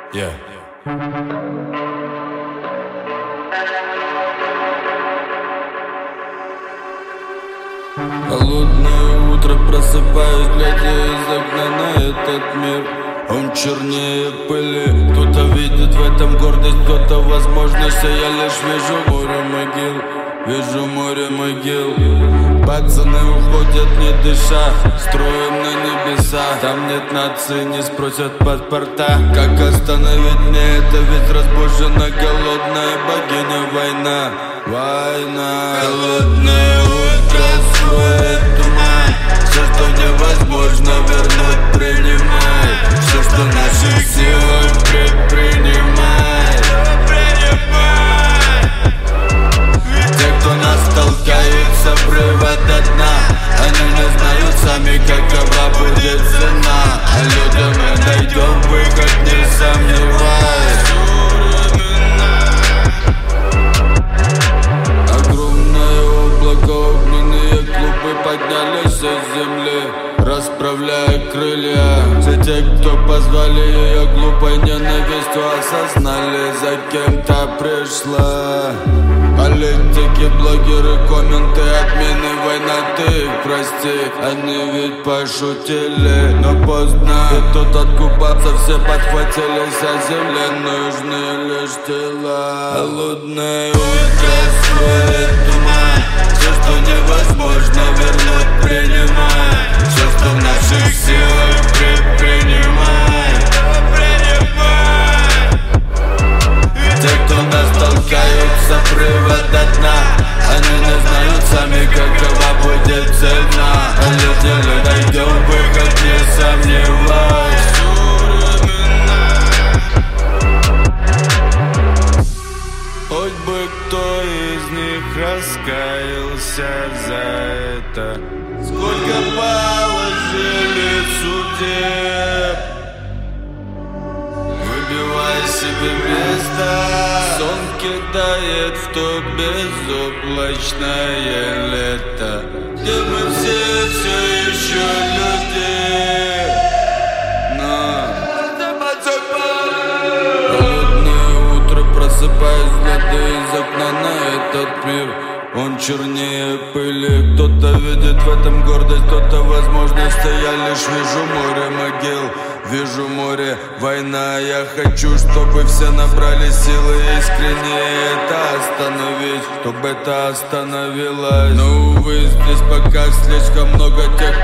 Yeah. Холодное утро, просыпаюсь, глядя из окна на этот мир. Он чернее пыли, кто-то видит в этом гордость, кто-то возможность, а я лишь вижу море могил. Вижу море могил. Пацаны уходят не дыша, строим на небеса. Там нет нации, не спросят паспорта. Как остановить мне это, ведь разбужена голодная богиня война. Война. Холодное утро строит туман. Все, что невозможно вернуть, принимай. Все, что в наших силах, предпринимай. Те, кто нас толкают с обрыва до дна, они не знают сами, какова будет цена. А людям мы найдем выход, не сомневаясь. Огромное облако, огненные клубы поднялись из земли, расправляя крылья. Все те, кто позвали ее глупой ненавистью, осознали, за кем-то пришла. Политики, блогеры, комменты, отмены, война, ты их прости. Они ведь пошутили, но поздно. И тут откупаться все подхватились, а земле нужны лишь тела. Холодное утро строит туман. Все, что невозможно вернуть, принимай. Все, что в наших силах, предпринимай. Те, кто нас толкают с обрыва до дна, они не знают сами, какова будет цена. А люди найдем выход, не сомневаюсь. Хоть бы кто из них раскаялся за это. Сколько положили судеб, выбивай себе место. Сон кидает в то безоблачное лето, где мы все еще люди. Но холодное утро, просыпаюсь, глядя из окна на этот мир. Он чернее пыли, кто-то видит в этом гордость, кто-то возможность, а я лишь вижу море могил. Вижу море, война, я хочу, чтобы все набрали силы искренне это остановить, чтобы это остановилось. Но увы, здесь пока слишком много тех,